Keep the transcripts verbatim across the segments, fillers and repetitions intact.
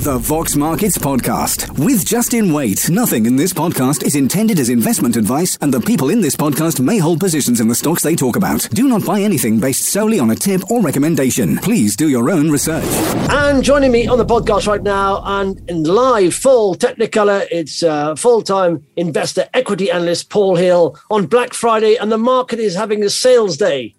The Vox Markets Podcast with Justin Waite. Nothing in this podcast is intended as investment advice, and the people in this podcast may hold positions in the stocks they talk about. Do not buy anything based solely on a tip or recommendation. Please do your own research. And joining me on the podcast right now and in live full Technicolor, it's uh, full-time investor equity analyst Paul Hill on Black Friday, and the market is having a sales day.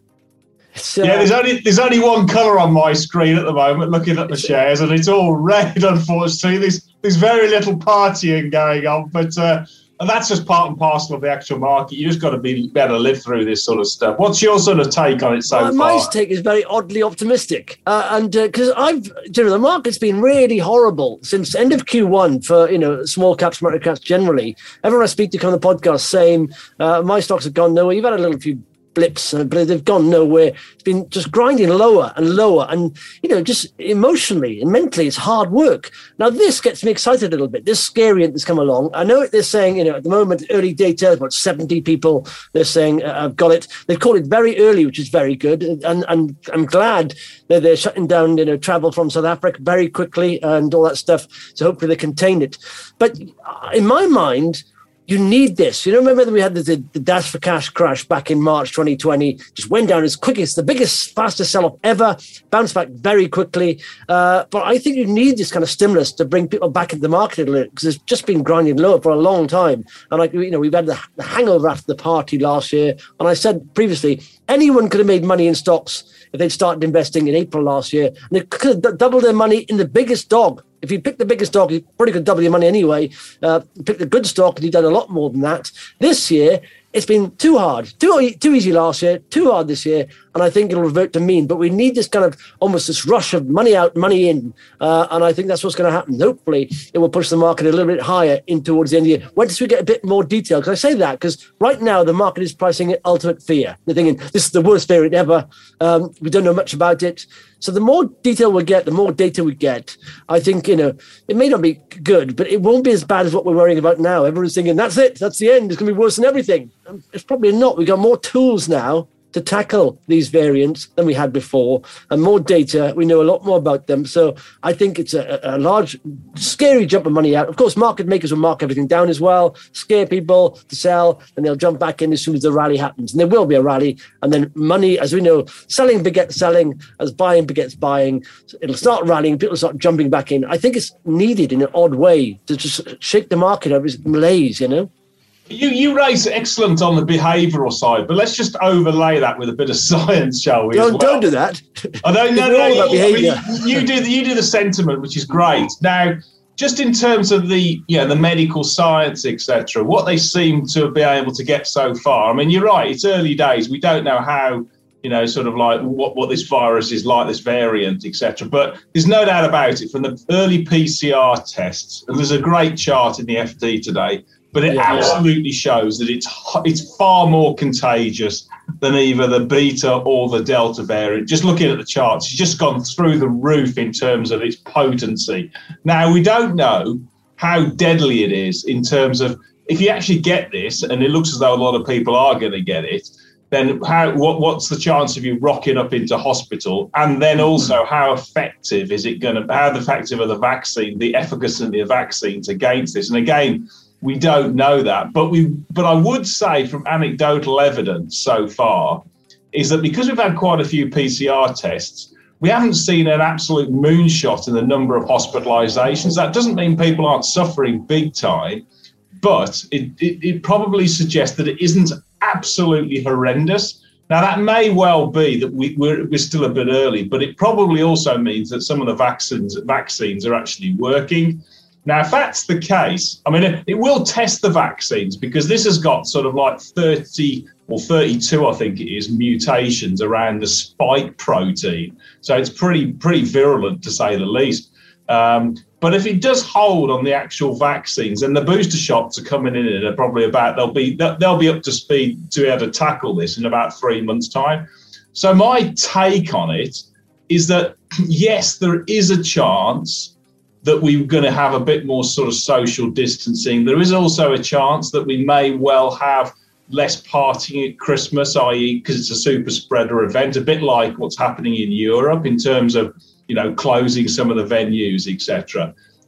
Uh, yeah, there's only there's only one colour on my screen at the moment, looking at the shares, and it's all red, unfortunately. There's, there's very little partying going on, but uh, and that's just part and parcel of the actual market. You just got to be better to live through this sort of stuff. What's your sort of take on it so uh, far? My take is very oddly optimistic, uh, and because uh, I've, you know, the market's been really horrible since end of Q one for, you know, small caps, micro caps generally. Everyone I speak to come on the podcast saying uh, my stocks have gone nowhere. You've had a little few blips, but they've gone nowhere. It's been just grinding lower and lower, and, you know, just emotionally and mentally, it's hard work. Now, this gets me excited a little bit. This scariant that's come along. I know they're saying, you know, at the moment, early data, about seventy people, they're saying, uh, I've got it. They've called it very early, which is very good, and, and I'm glad that they're shutting down, you know, travel from South Africa very quickly and all that stuff, so hopefully they contain it. But in my mind, you need this. You know, remember that we had the, the, the Dash for Cash crash back in March twenty twenty, just went down as quick as the biggest, fastest sell-off ever, bounced back very quickly. Uh, but I think you need this kind of stimulus to bring people back into the market a little, because it's just been grinding lower for a long time. And, like, you know, we've had the, the hangover after the party last year. And I said previously, anyone could have made money in stocks if they'd started investing in April last year. And they could have doubled their money in the biggest dog. If you pick the biggest stock, you probably could double your money anyway. Uh, pick the good stock, and you've done a lot more than that. This year, it's been too hard, too, too easy last year, too hard this year, and I think it'll revert to mean. But we need this kind of almost this rush of money out, money in, uh, and I think that's what's going to happen. Hopefully, it will push the market a little bit higher in towards the end of the year. Once we get a bit more detail, because I say that because right now the market is pricing at ultimate fear. They're thinking, this is the worst variant ever. Um, we don't know much about it. So the more detail we get, the more data we get, I think, you know, it may not be good, but it won't be as bad as what we're worrying about now. Everyone's thinking, that's it, that's the end, it's going to be worse than everything. It's probably not. We've got more tools now to tackle these variants than we had before, and more data. We know a lot more about them. So I think it's a, a large, scary jump of money out. Of course, market makers will mark everything down as well, scare people to sell, and they'll jump back in as soon as the rally happens. And there will be a rally. And then money, as we know, selling begets selling, as buying begets buying. So it'll start rallying, people start jumping back in. I think it's needed in an odd way to just shake the market over its malaise, you know? You you raise excellent on the behavioural side, but let's just overlay that with a bit of science, shall we? Don't, well? don't do that. I don't know. No, about behaviour. I mean, you do the, you do the sentiment, which is great. Now, just in terms of the you know, the medical science, et cetera, what they seem to be able to get so far. I mean, you're right. It's early days. We don't know how, you know, sort of like what, what this virus is like, this variant, et cetera. But there's no doubt about it from the early P C R tests, and there's a great chart in the F D today. But it yeah. absolutely shows that it's it's far more contagious than either the beta or the delta variant. Just looking at the charts, it's just gone through the roof in terms of its potency. Now, we don't know how deadly it is in terms of if you actually get this, and it looks as though a lot of people are going to get it, then how what what's the chance of you rocking up into hospital? And then also, how effective is it going to, how effective are the vaccine, the efficacy of the vaccines against this? And again, we don't know that, but we. But I would say from anecdotal evidence so far is that because we've had quite a few P C R tests, we haven't seen an absolute moonshot in the number of hospitalizations. That doesn't mean people aren't suffering big time, but it, it, it probably suggests that it isn't absolutely horrendous. Now, that may well be that we, we're, we're still a bit early, but it probably also means that some of the vaccines vaccines are actually working. Now, if that's the case, I mean, it, it will test the vaccines because this has got sort of like thirty or thirty-two, I think it is, mutations around the spike protein. So it's pretty, pretty virulent, to say the least. Um, but if it does hold on the actual vaccines, and the booster shots are coming in at probably about, they'll be they'll be up to speed to be able to tackle this in about three months' time. So my take on it is that, yes, there is a chance that we're going to have a bit more sort of social distancing. There is also a chance that we may well have less partying at Christmas, that is because it's a super spreader event, a bit like what's happening in Europe in terms of, you know, closing some of the venues, et cetera.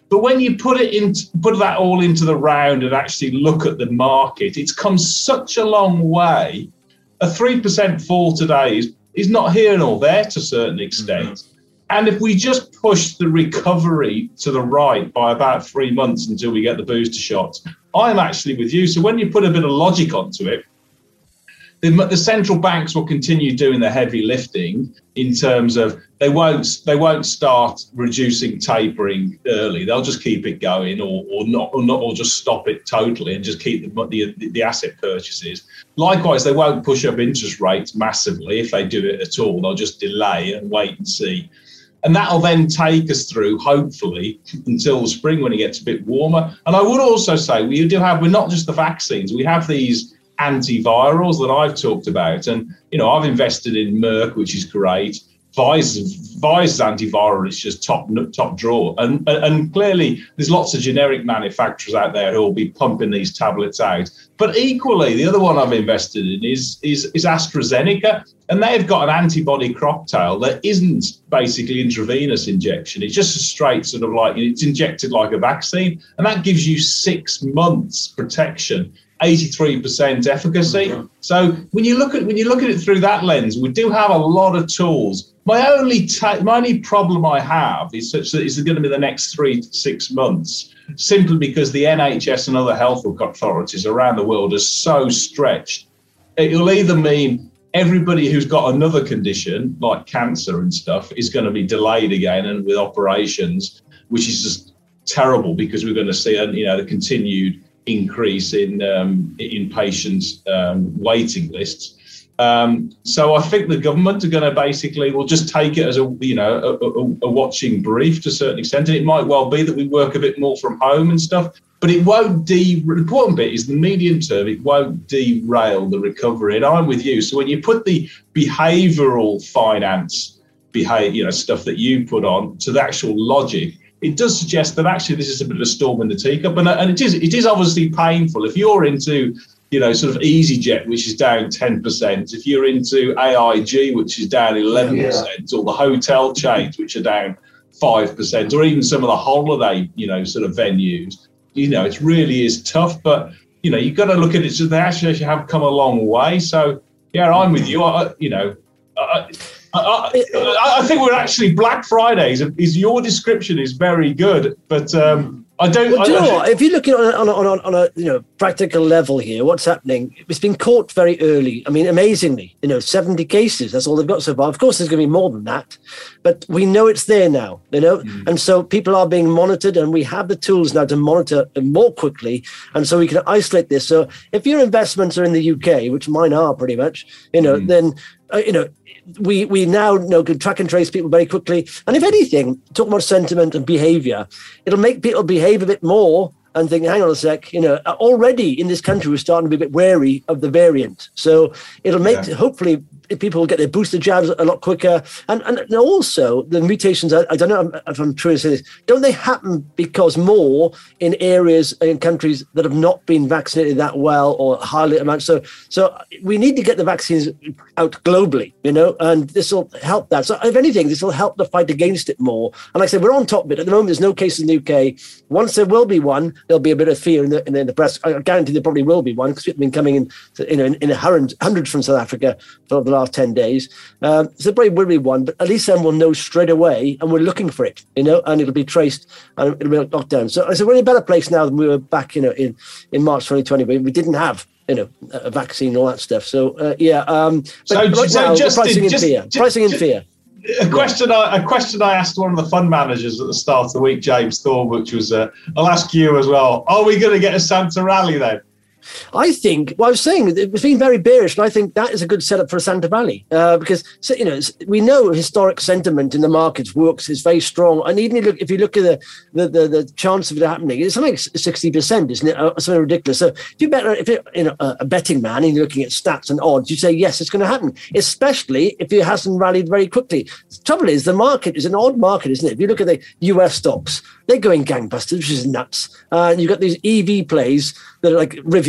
But when you put it in, put that all into the round and actually look at the market, it's come such a long way. A three percent fall today is, is not here nor there to a certain extent. Mm-hmm. And if we just push the recovery to the right by about three months until we get the booster shots, I'm actually with you. So when you put a bit of logic onto it, the, the central banks will continue doing the heavy lifting in terms of they won't they won't start reducing tapering early. They'll just keep it going, or or not or not or just stop it totally and just keep the the, the asset purchases. Likewise, they won't push up interest rates massively if they do it at all. They'll just delay and wait and see. And that'll then take us through, hopefully, until the spring when it gets a bit warmer. And I would also say we do have, we're not just the vaccines, we have these antivirals that I've talked about. And, you know, I've invested in Merck, which is great. Pfizer's, Pfizer's antiviral is just top top drawer. And, and clearly there's lots of generic manufacturers out there who will be pumping these tablets out. But equally, the other one I've invested in is, is, is AstraZeneca. And they've got an antibody cocktail that isn't basically intravenous injection. It's just a straight sort of like, it's injected like a vaccine. And that gives you six months protection, eighty-three percent efficacy. Mm-hmm. So when you look at when you look at it through that lens, we do have a lot of tools. My only ta- my only problem I have is such that it's going to be the next three to six months, simply because the N H S and other health authorities around the world are so stretched. It will either mean everybody who's got another condition like cancer and stuff is going to be delayed again and with operations, which is just terrible because we're going to see a, you know the continued increase in um, in patients' um, waiting lists. Um, so I think the government are going to basically will just take it as a you know a, a, a watching brief to a certain extent. And it might well be that we work a bit more from home and stuff, but it won't. De- the important bit is the medium term. It won't derail the recovery. And I'm with you. So when you put the behavioural finance, behave you know stuff that you put on to the actual logic, it does suggest that actually this is a bit of a storm in the teacup, and, and it is it is obviously painful. If you're into, you know, sort of EasyJet, which is down ten percent, if you're into A I G, which is down eleven percent, yeah. or the hotel chains, which are down five percent, or even some of the holiday, you know, sort of venues, you know, it really is tough. But, you know, you've got to look at it, so they actually have come a long way. So, yeah, I'm with you. I, you know, I, I, I, I think we're actually Black Fridays. Is your description is very good, but um, I don't. Well, do you I, know what? If you're looking on a, on a, on a, on a you know practical level here, what's happening? It's been caught very early. I mean, amazingly, you know, seventy cases. That's all they've got so far. Of course, there's going to be more than that, but we know it's there now. You know, mm. and so people are being monitored, and we have the tools now to monitor more quickly, and so we can isolate this. So if your investments are in the U K, which mine are pretty much, you know, mm. then uh, you know. We we now know can track and trace people very quickly. And if anything, talk about sentiment and behavior, it'll make people behave a bit more and think, hang on a sec, you know, already in this country, we're starting to be a bit wary of the variant. So it'll make, yeah. hopefully, people will get their booster jabs a lot quicker. And and also, the mutations, I, I don't know if I'm true to say this, don't they happen because more in areas, in countries that have not been vaccinated that well or highly amount? So, so we need to get the vaccines out globally, you know, and this will help that. So if anything, this will help the fight against it more. And like I said, we're on top of it. At the moment, there's no cases in the U K. Once there will be one, there'll be a bit of fear in the, in the, in the press. I guarantee there probably will be one because people have been coming in, to, you know, in, in a hundred, hundreds from South Africa for the last ten days. Um, so there probably will be one, but at least then we'll know straight away and we're looking for it, you know, and it'll be traced and it'll be locked down. So, so we're in a better place now than we were back, you know, in, in March twenty twenty, where we didn't have, you know, a vaccine and all that stuff. So, uh, yeah. Um, but so, right so now, just, pricing just, in fear. Just, pricing in just, fear. A question, yeah. I, a question I asked one of the fund managers at the start of the week, James Thorne, which was, uh, I'll ask you as well. Are we going to get a Santa rally then? I think, well, I was saying, it's been very bearish, and I think that is a good setup for a Santa Rally uh, because, you know, we know historic sentiment in the markets works, is very strong. And even if you look, if you look at the the, the, the chance of it happening, it's something like sixty percent, isn't it? Uh, something ridiculous. So if you're, better, if you're you know, a betting man and you're looking at stats and odds, you say, yes, it's going to happen, especially if it hasn't rallied very quickly. The trouble is, the market is an odd market, isn't it? If you look at the U S stocks, they're going gangbusters, which is nuts. Uh, and you've got these E V plays that are like Rivian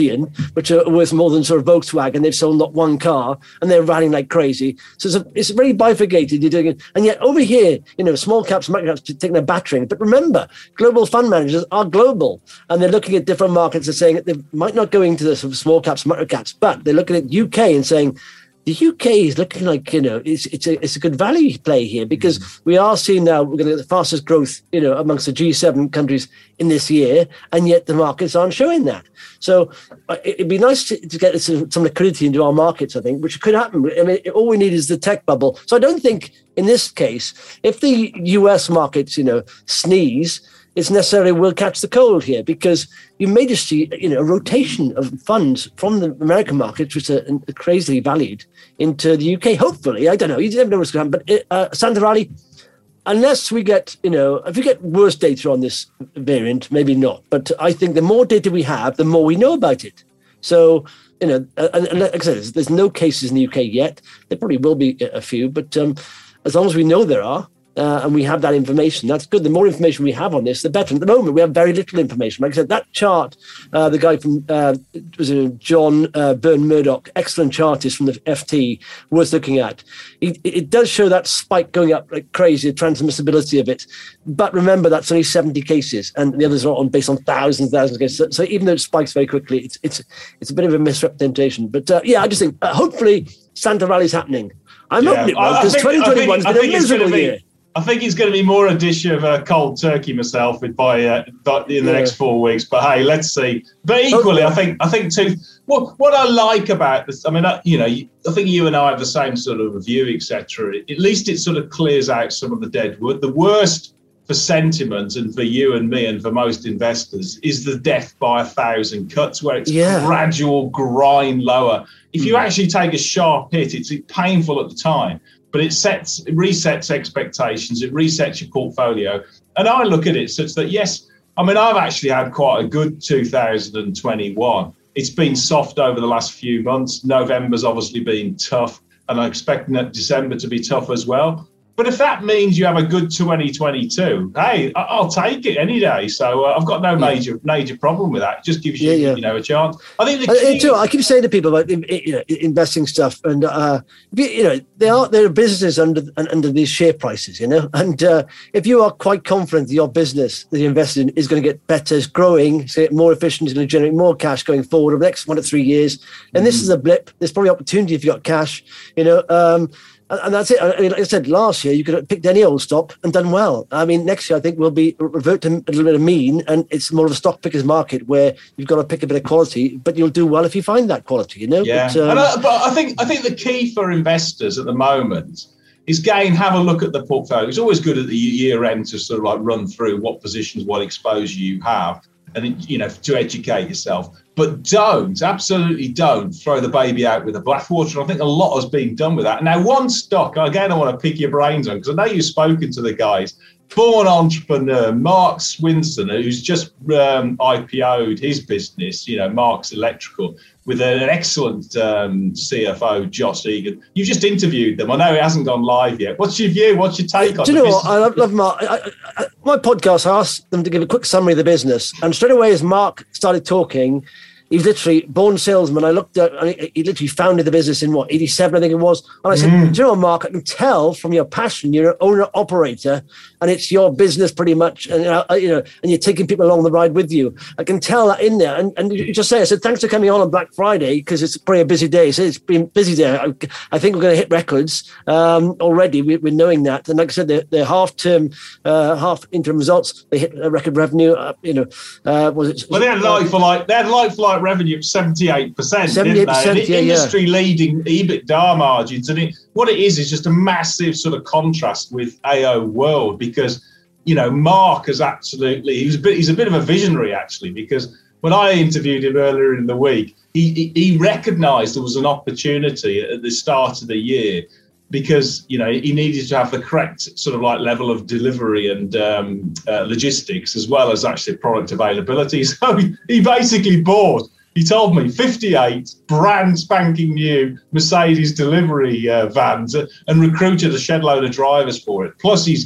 Rivian, which are worth more than sort of Volkswagen. They've sold not one car, and they're rallying like crazy. So it's, a, it's very bifurcated. You're doing it, and yet over here, you know, small caps, micro caps taking a battering. But remember, global fund managers are global, and they're looking at different markets and saying that they might not go into the sort of small caps, micro caps, but they're looking at U K and saying, the U K is looking like, you know, it's it's a it's a good value play here, because mm-hmm. we are seeing now we're going to get the fastest growth, you know, amongst the G seven countries in this year, and yet the markets aren't showing that. So uh, it'd be nice to, to get some, some liquidity into our markets, I think, which could happen. I mean, all we need is the tech bubble. So I don't think in this case, if the U S markets, you know, sneeze, it's necessarily will catch the cold here, because you may just see, you know, a rotation of funds from the American markets, which are crazily valued, into the U K. Hopefully, I don't know. You never know what's going to happen. But uh, Santa Rally, unless we get, you know, if we get worse data on this variant, maybe not. But I think the more data we have, the more we know about it. So, you know, and, and like I said, there's, there's no cases in the U K yet. There probably will be a few, but um, as long as we know there are, Uh, and we have that information, that's good. The more information we have on this, the better. At the moment, we have very little information. Like I said, that chart, uh, the guy from, uh, was it John uh, Byrne Murdoch, excellent chartist from the F T, worth looking at. It, it does show that spike going up like crazy, the transmissibility of it. But remember, that's only seventy cases, and the others are on based on thousands and thousands of cases. So, so even though it spikes very quickly, it's it's it's a bit of a misrepresentation. But uh, yeah, I just think, uh, hopefully, Santa Rally's happening. I'm yeah, hoping it will, because twenty twenty-one's been a miserable year. I think it's going to be more a dish of a uh, cold turkey myself by uh, in the yeah. next four weeks. But hey, let's see. But equally, okay. I think I think too. What what I like about this, I mean, I, you know, I think you and I have the same sort of view, et cetera. At least it sort of clears out some of the dead wood. The worst for sentiment and for you and me and for most investors is the death by a thousand cuts, where it's yeah. gradual grind lower. If you mm. actually take a sharp hit, it's painful at the time. But it sets, it resets expectations, it resets your portfolio. And I look at it such that, yes, I mean, I've actually had quite a good two thousand twenty-one. It's been soft over the last few months. November's obviously been tough, and I expect December to be tough as well. But if that means you have a good twenty twenty-two, hey, I'll take it any day. So uh, I've got no major yeah. major problem with that. It just gives you, yeah, yeah. you know, a chance. I think the key- too, I keep saying to people about, you know, investing stuff, and uh, you know, there are there are businesses under under these share prices, you know, and uh, if you are quite confident that your business that you invested in is going to get better, is growing, it's going to get more efficient, it's going to generate more cash going forward over the next one to three years, and mm. this is a blip. There's probably opportunity if you got cash, you know. Um, And that's it. I mean, like I said, last year you could have picked any old stock and done well. I mean, next year I think we'll be revert to a little bit of mean, and it's more of a stock picker's market where you've got to pick a bit of quality, but you'll do well if you find that quality. You know. Yeah. But, um, and I, but I think I think the key for investors at the moment is, again, have a look at the portfolio. It's always good at the year end to sort of like run through what positions, what exposure you have, and you know, to educate yourself. But don't, absolutely don't throw the baby out with the bathwater. And I think a lot has been done with that. Now, one stock, again, I want to pick your brains on, because I know you've spoken to the guys. Born entrepreneur, Mark Swinson, who's just um, I P O'd his business, you know, Mark's Electrical, with an excellent um, C F O, Josh Egan. You just interviewed them. I know it hasn't gone live yet. What's your view? What's your take on it? Do you know what? I love, love Mark. I, I, my podcast, I asked them to give a quick summary of the business. And straight away, as Mark started talking, he was literally born salesman. I looked at, and he, he literally founded the business in what, eighty-seven, I think it was. And I said, mm. do you know what, Mark, I can tell from your passion, you're an owner operator, and it's your business pretty much. And, uh, you know, and you're taking people along the ride with you. I can tell that in there. And, and you just say, I said, thanks for coming on on Black Friday, because it's probably a busy day. So it's been a busy day. I, I think we're going to hit records um, already. We, we're knowing that. And like I said, the, the half term, uh, half interim results, they hit a record revenue. Uh, you know, uh, was it? Well, they had like for like, they had like for like revenue of seventy-eight percent, seventy-eight percent, didn't they? Yeah, industry-leading yeah. EBITDA margins. And it, what it is is just a massive sort of contrast with A O World, because, you know, Mark is absolutely, he's a bit, he's a bit of a visionary, actually, because when I interviewed him earlier in the week, he, he, he recognised there was an opportunity at the start of the year, because, you know, he needed to have the correct sort of like level of delivery and um, uh, logistics, as well as actually product availability. So he, he basically bought, he told me, fifty-eight brand spanking new Mercedes delivery uh, vans, and recruited a shed load of drivers for it. Plus he's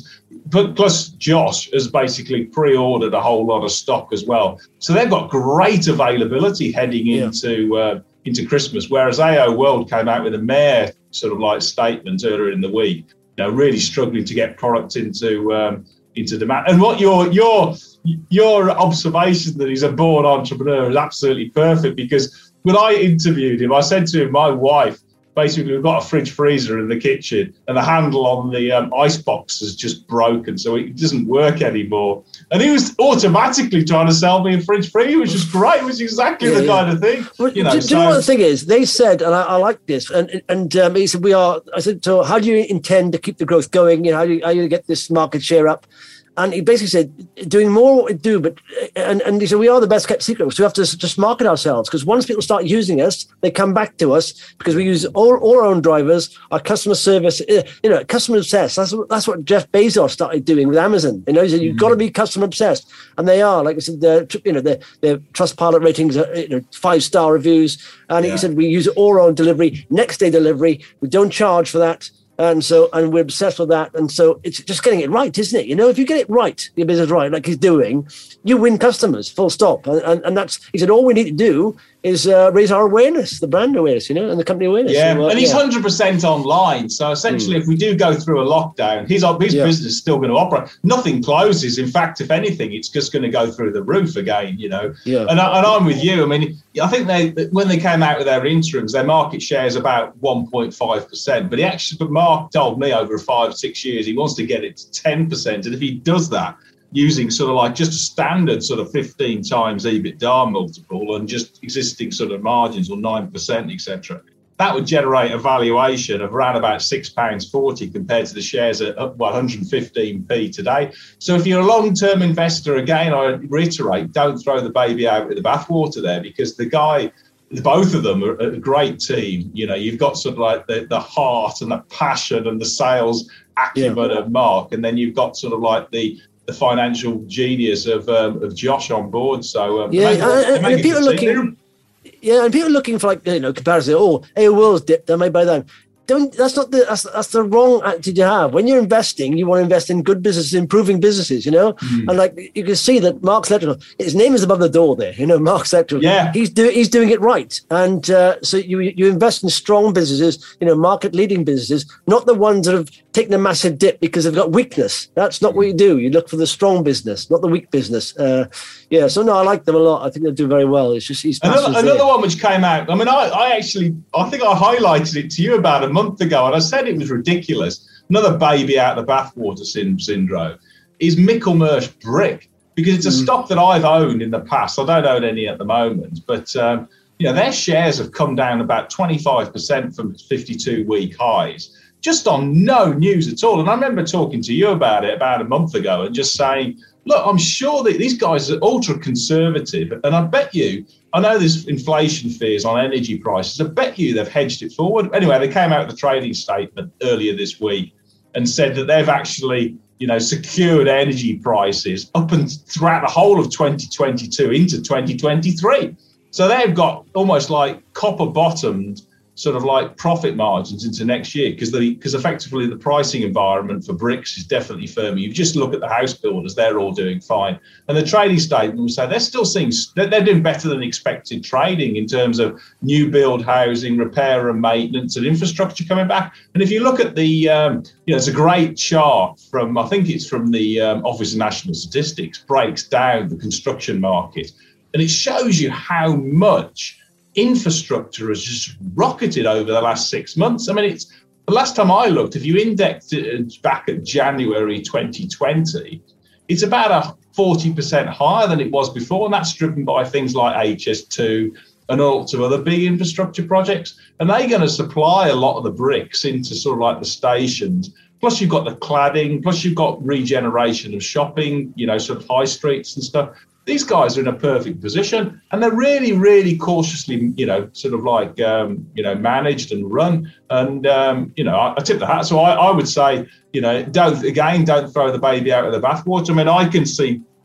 plus Josh has basically pre-ordered a whole lot of stock as well. So they've got great availability heading yeah. into uh, into Christmas, whereas A O World came out with a mere sort of like statement earlier in the week, you know, really struggling to get product into um, into demand. And what your your your observation that he's a born entrepreneur is absolutely perfect, because when I interviewed him, I said to him, my wife, basically, we've got a fridge freezer in the kitchen and the handle on the um, ice box is just broken, so it doesn't work anymore. And he was automatically trying to sell me a fridge freezer, which is great. It was exactly yeah, the yeah. kind of thing. Well, you know, do, so, do you know what the thing is? They said, and I, I like this, and and um, he said, we are, I said, so how do you intend to keep the growth going? You know, how do you, how do you get this market share up? And he basically said, doing more what we do, but, and, and he said, we are the best kept secret. So we have to just market ourselves, because once people start using us, they come back to us because we use all, all our own drivers, our customer service, you know, customer obsessed. That's, that's what Jeff Bezos started doing with Amazon. You know, he said, you've mm-hmm. got to be customer obsessed. And they are, like I said, their, you know, their, their Trustpilot ratings are, you know, five star reviews. And yeah. he said, we use all our own delivery, next day delivery. We don't charge for that. And so, and we're obsessed with that. And so it's just getting it right, isn't it? You know, if you get it right, your business right, like he's doing, you win customers, full stop. And, and, and that's, he said, all we need to do is uh, raise our awareness, the brand awareness, you know, and the company awareness. Yeah, so, uh, and he's yeah. one hundred percent online. So essentially, mm. if we do go through a lockdown, his, his yeah. business is still going to operate. Nothing closes. In fact, if anything, it's just going to go through the roof again, you know. Yeah. And, I, and I'm with you. I mean, I think they when they came out with their interims, their market share is about one point five percent. But he actually, but Mark told me over five, six years, he wants to get it to ten percent. And if he does that, using sort of like just a standard sort of fifteen times EBITDA multiple and just existing sort of margins or nine percent, et cetera, that would generate a valuation of around about six pounds forty compared to the shares at well, one hundred fifteen p today. So if you're a long-term investor, again, I reiterate, don't throw the baby out with the bathwater there, because the guy, both of them are a great team. You know, you've got sort of like the, the heart and the passion and the sales acumen yeah. of Mark, and then you've got sort of like the the financial genius of um, of Josh on board. So um, yeah, make, and, and people are looking, yeah, and people are looking for like you know comparison. Oh, A O World's dipped, I may buy them. Don't. That's not the. That's, that's the wrong attitude to have. When you're investing, you want to invest in good businesses, improving businesses. You know, mm. and like you can see that Mark's Electrical, his name is above the door there. You know, Mark's Electrical. Yeah, he's doing he's doing it right, and uh, so you you invest in strong businesses. You know, market leading businesses, not the ones that have taken a massive dip because they've got weakness. That's not what you do. You look for the strong business, not the weak business. Uh, yeah. So no, I like them a lot. I think they do very well. It's just he's another, another one which came out. I mean, I, I actually I think I highlighted it to you about a month ago, and I said it was ridiculous. Another baby out of the bathwater syndrome is Michelmersh Brick, because it's a mm. stock that I've owned in the past. I don't own any at the moment, but um, you know, their shares have come down about twenty-five percent from fifty-two week highs, just on no news at all. And I remember talking to you about it about a month ago and just saying, look, I'm sure that these guys are ultra conservative, and I bet you, I know there's inflation fears on energy prices. I bet you they've hedged it forward. Anyway, they came out with a trading statement earlier this week and said that they've actually, you know, secured energy prices up and throughout the whole of twenty twenty-two into twenty twenty-three. So they've got almost like copper bottomed sort of like profit margins into next year, because the because effectively the pricing environment for bricks is definitely firmer. You just look at the house builders; they're all doing fine, and the trading statement will say they're still seeing they're, they're doing better than expected trading in terms of new build housing, repair and maintenance, and infrastructure coming back. And if you look at the, um, you know, it's a great chart from I think it's from the um, Office of National Statistics, breaks down the construction market, and it shows you how much infrastructure has just rocketed over the last six months. I mean, it's the last time I looked, if you indexed it back at January twenty twenty, it's about a forty percent higher than it was before. And that's driven by things like H S two and all of other big infrastructure projects. And they're going to supply a lot of the bricks into sort of like the stations. Plus you've got the cladding, plus you've got regeneration of shopping, you know, sort of high streets and stuff. These guys are in a perfect position, and they're really, really cautiously, you know, sort of like, um, you know, managed and run. And, um, you know, I, I tip the hat. So I, I would say, you know, don't, again, don't throw the baby out of the bathwater. I mean, I can see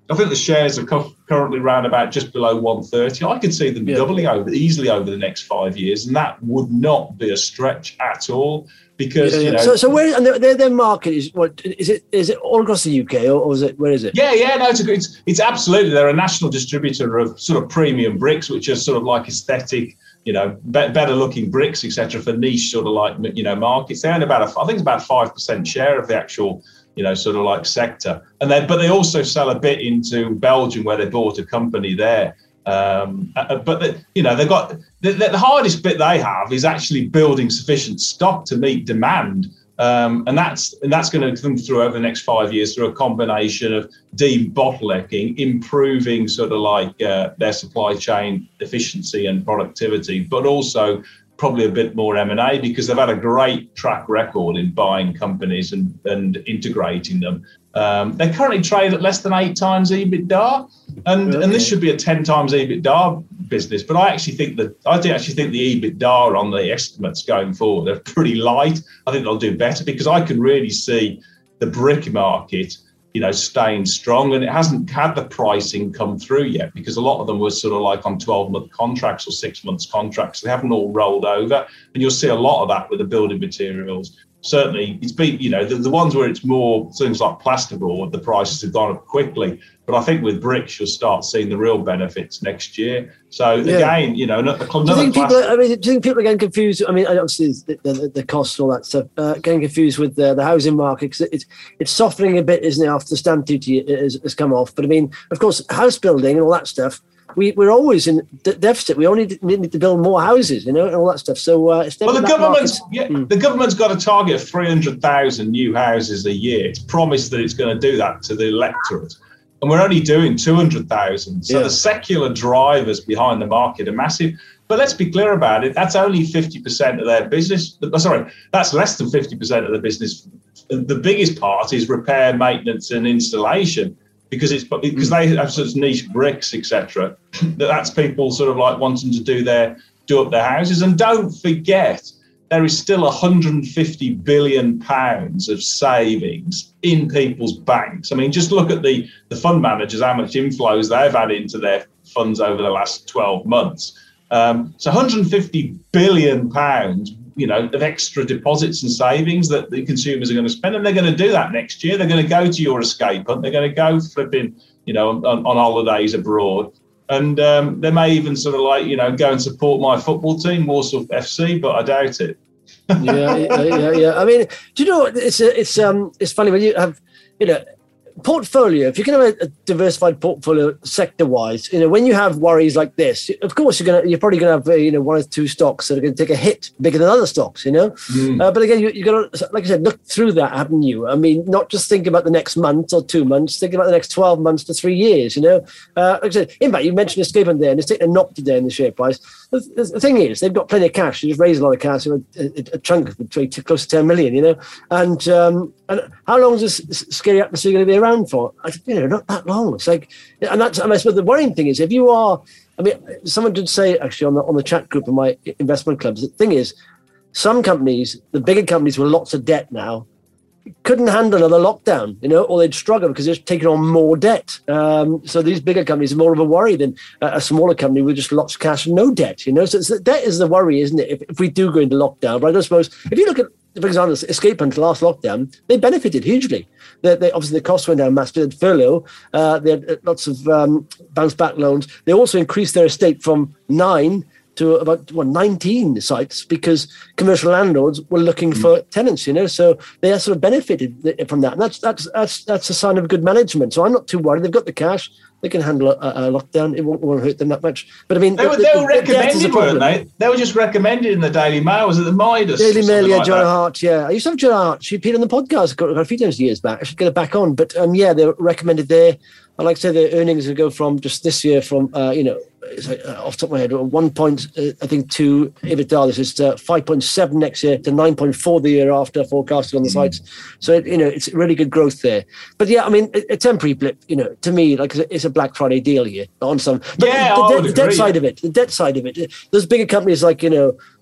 I think the shares are cu- currently around about just below one thirty. I could see them yeah. doubling over easily over the next five years, and that would not be a stretch at all. Because yeah, yeah. you know, so so where and their their market is what is it is it all across the U K or, or is it where is it? Yeah, yeah, no, it's a, it's it's absolutely. They're a national distributor of sort of premium bricks, which are sort of like aesthetic, you know, be, better looking bricks, et cetera, for niche sort of like you know markets. They own about a, I think it's about five percent share of the actual you know sort of like sector, and then but they also sell a bit into Belgium where they bought a company there. Um, but the, you know they've got the, the hardest bit they have is actually building sufficient stock to meet demand, um, and that's and that's going to come through over the next five years through a combination of de-bottlenecking, improving sort of like uh, their supply chain efficiency and productivity, but also probably a bit more M and A because they've had a great track record in buying companies and, and integrating them. Um, they currently trade at less than eight times EBITDA, and, okay. and this should be a ten times EBITDA business. But I actually think that I do actually think the EBITDA on the estimates going forward are pretty light. I think they'll do better because I can really see the brick market, you know, staying strong, and it hasn't had the pricing come through yet because a lot of them were sort of like on twelve-month contracts or six months contracts. They haven't all rolled over, and you'll see a lot of that with the building materials. Certainly, it's been, you know, the, the ones where it's more things like plasterboard, the prices have gone up quickly. But I think with bricks, you'll start seeing the real benefits next year. So yeah. again, you know, another, another do you think people? Are, I mean, do you think people are getting confused? I mean, obviously the, the, the costs and all that stuff, uh, getting confused with the, the housing market because it's it's softening a bit, isn't it? After the stamp duty has, has come off. But I mean, of course, house building and all that stuff. We, we're always in de- deficit. We only need to build more houses, you know, and all that stuff. So, uh, well, the government's yeah, mm. the government's got a target of three hundred thousand new houses a year. It's promised that it's going to do that to the electorate, and we're only doing two hundred thousand. So yeah. the secular drivers behind the market are massive. But let's be clear about it. That's only fifty percent of their business. Sorry, that's less than fifty percent of the business. The biggest part is repair, maintenance, and installation. Because it's because they have such niche bricks, et cetera. That that's people sort of like wanting to do their do up their houses. And don't forget, there is still one hundred fifty billion pounds of savings in people's banks. I mean, just look at the the fund managers, how much inflows they've had into their funds over the last twelve months. Um, so one hundred fifty billion pounds. You know, of extra deposits and savings that the consumers are going to spend, and they're going to do that next year. They're going to go to your escape hunt. They're going to go flipping, you know, on, on holidays abroad, and um, they may even sort of like, you know, go and support my football team, Walsall F C, but I doubt it. yeah, yeah, yeah, yeah. I mean, do you know what? It's it's um it's funny when you have, you know. Portfolio, if you can have a, a diversified portfolio sector-wise, you know, when you have worries like this, of course you're gonna, you're probably gonna have, uh, you know, one or two stocks that are going to take a hit bigger than other stocks, you know. Mm. Uh, but again, you you got to, like I said, look through that, haven't you? I mean, not just think about the next month or two months, think about the next twelve months to three years, you know. Uh, like I said, in fact, you mentioned escape on there, and it's taken a knock today in the share price. The, the, the thing is, they've got plenty of cash. They just raised a lot of cash, a, a, a chunk of it, close to ten million, you know. And um, and how long is this scary atmosphere going to be around for? I, you know, not that long. It's like, and that's, and I suppose the worrying thing is if you are, I mean, someone did say actually on the on the chat group of my investment clubs, the thing is, some companies, the bigger companies with lots of debt now, couldn't handle another lockdown, you know, or they'd struggle because they're taking on more debt. Um, so these bigger companies are more of a worry than a smaller company with just lots of cash and no debt, you know. So it's, debt is the worry, isn't it, if, if we do go into lockdown. But I suppose if you look at, for example, Escape Hunt last lockdown, they benefited hugely. They, they, obviously, the costs went down massively. They had furlough. Uh, they had lots of um, bounce-back loans. They also increased their estate from nine to about what, nineteen sites because commercial landlords were looking mm. for tenants, you know. So they are sort of benefited from that. And that's that's that's that's a sign of good management. So I'm not too worried. They've got the cash. They can handle a, a lockdown. It won't, won't hurt them that much. But I mean, they were, the, they the, were recommended, weren't they? They were just recommended in the Daily Mail. Was it the Midas? Daily Mail, yeah, like Joanna Hart, yeah. I used to have Joanna Hart. She appeared on the podcast got, got a few times years back. I should get her back on. But um, yeah, they were recommended there. I like to say the earnings will go from just this year from, uh, you know, it's like, uh, off the top of my head, one point, uh, I think, two EBITDA. This is uh, five point seven next year to nine point four the year after, forecasted on the mm. sites. So, it, you know, it's really good growth there. But yeah, I mean, a, a temporary blip, you know, to me, like it's a Black Friday deal here on some. But yeah, the, the, I the, would the debt agree. side of it, the debt side of it, those bigger companies like, you know,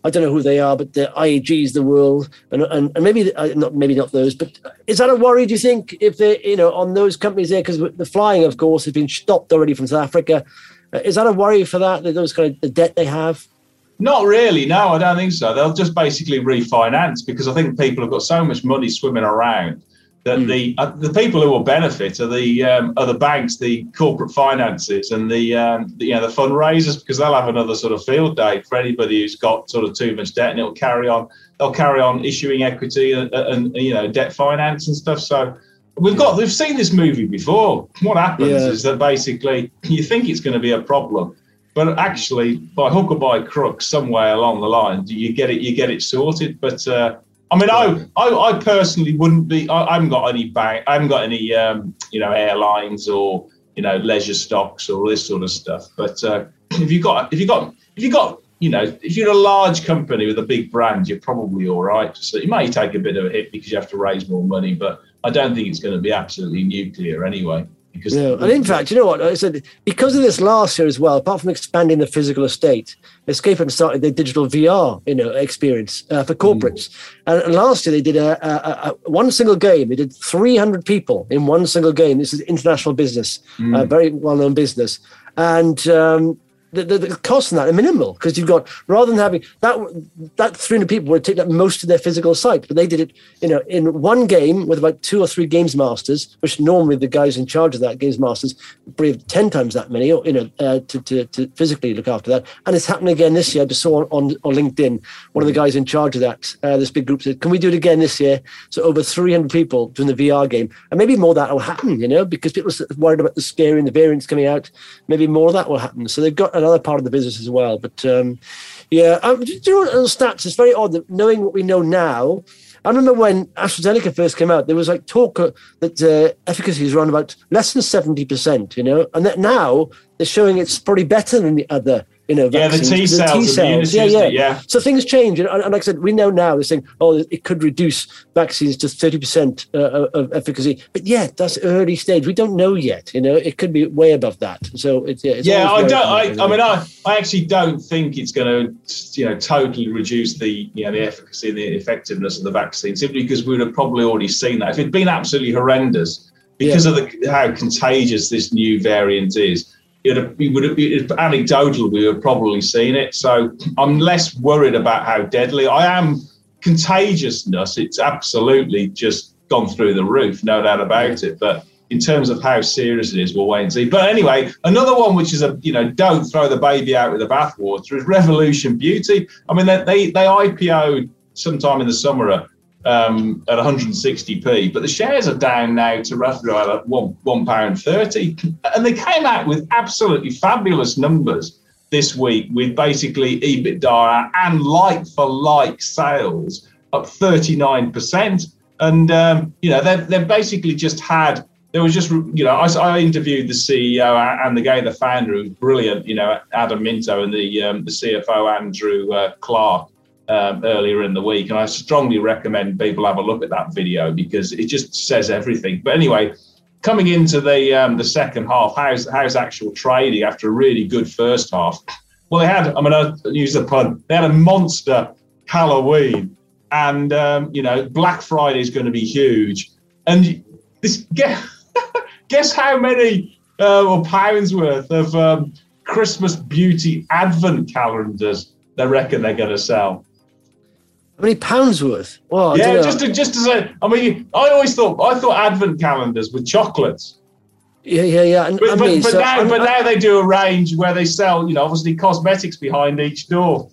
I don't know who they are, but the I A Gs, the world, and and, and maybe uh, not maybe not those. But is that a worry? Do you think if they, you know, on those companies there, because the flying, of course, has been stopped already from South Africa? Uh, is that a worry for that? That those kind of the debt they have? Not really. No, I don't think so. They'll just basically refinance, because I think people have got so much money swimming around that mm. the uh, the people who will benefit are the um, are the banks, the corporate finances, and the, um, the you know the fundraisers, because they'll have another sort of field day for anybody who's got sort of too much debt, and it'll carry on. They'll carry on issuing equity and, and you know debt finance and stuff. So we've got we've seen this movie before. What happens yeah. is that basically you think it's going to be a problem, but actually by hook or by crook, somewhere along the line, you get it you get it sorted. But uh, I mean, I, I I personally wouldn't be. I, I haven't got any bank. I haven't got any um, you know airlines or you know leisure stocks or all this sort of stuff. But uh, if you got if you got if you got you know if you're a large company with a big brand, you're probably all right. So you may take a bit of a hit because you have to raise more money, but I don't think it's going to be absolutely nuclear anyway. Because yeah, and in fact, you know what? I said because of this last year as well. Apart from expanding the physical estate, Escape had started their digital V R, you know, experience uh, for corporates. Mm. And last year they did a, a, a one single game. They did three hundred people in one single game. This is international business, mm. uh, very well-known business, and. Um, The, the, the cost on that are minimal, because you've got, rather than having that that three hundred people would take up most of their physical site, but they did it, you know, in one game with about two or three games masters, which normally the guys in charge of that games masters probably have ten times that many, or you know, uh, to, to to physically look after that. And it's happening again this year. I just saw on, on, on LinkedIn, one of the guys in charge of that, uh, this big group said, "Can we do it again this year?" So over three hundred people doing the V R game, and maybe more of that will happen, you know, because people are worried about the scary and the variants coming out. Maybe more of that will happen. So they've got another part of the business as well. But um, yeah, um, do you know on stats? It's very odd that knowing what we know now. I remember when AstraZeneca first came out, there was like talk uh, that uh, efficacy is around about less than seventy percent, you know, and that now they're showing it's probably better than the other. You know, yeah, vaccines, the T cells, the T cells. Yeah, yeah, yeah. So things change, and, and like I said, we know now they're saying, oh, it could reduce vaccines to thirty percent uh, of efficacy. But yeah, that's early stage. We don't know yet. You know, it could be way above that. So it's yeah. It's yeah, I don't. I, I mean, I, I actually don't think it's going to, you know, totally reduce the you know the efficacy and the effectiveness of the vaccine, simply because we would have probably already seen that. If it'd been absolutely horrendous because yeah. of the how contagious this new variant is. It would have been anecdotal. We have probably seen it, so I'm less worried about how deadly. I am contagiousness. It's absolutely just gone through the roof, no doubt about it. But in terms of how serious it is, we'll wait and see. But anyway, another one which is a you know don't throw the baby out with the bathwater is Revolution Beauty. I mean they they, they I P O'd sometime in the summer. Um, at one hundred sixty p, but the shares are down now to roughly about one one pound thirty, and they came out with absolutely fabulous numbers this week, with basically EBITDA and like-for-like sales up thirty-nine percent, and um, you know they've they've basically just had. There was just, you know, I, I interviewed the C E O and the guy, the founder, who's brilliant, you know, Adam Minto, and the um, the C F O Andrew uh, Clark. Um, earlier in the week, and I strongly recommend people have a look at that video because it just says everything. But anyway, coming into the um, the second half, how's how's actual trading after a really good first half? Well, they had, I mean, I use the pun, they had a monster Halloween, and um, you know, Black Friday is going to be huge. And this guess, guess how many uh, or pounds worth of um, Christmas beauty advent calendars they reckon they're going to sell? How many pounds worth? Well, yeah, just to, just to say, I mean, I always thought I thought advent calendars were chocolates. Yeah, yeah, yeah. And, but I but, mean, but so now, I'm, but I'm, now they do a range where they sell, you know, obviously cosmetics behind each door.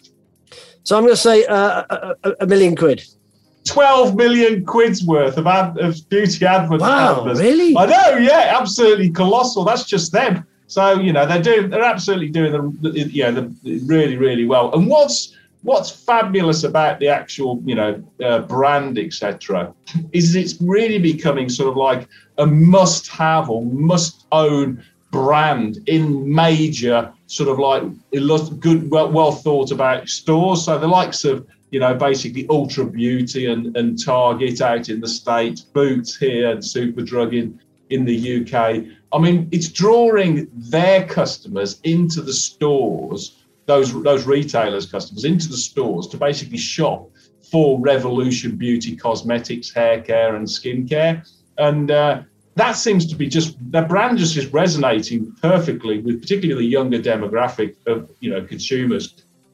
So I'm going to say uh, a, a, a million quid. Twelve million quid's worth of ad, of beauty advent wow, calendars. Wow, really? I know, yeah, absolutely colossal. That's just them. So you know they're doing, they're absolutely doing the, you know, the really, really well. And what's What's fabulous about the actual, you know, uh, brand, et cetera, is it's really becoming sort of like a must-have or must-own brand in major sort of like good, well, well thought about stores. So the likes of, you know, basically Ultra Beauty and, and Target out in the States, Boots here and Superdrug in, in the U K. I mean, it's drawing their customers into the stores those those retailers' customers into the stores to basically shop for Revolution Beauty cosmetics, hair care, and skincare. And uh, that seems to be just, their brand just is resonating perfectly with particularly the younger demographic of, you know, consumers.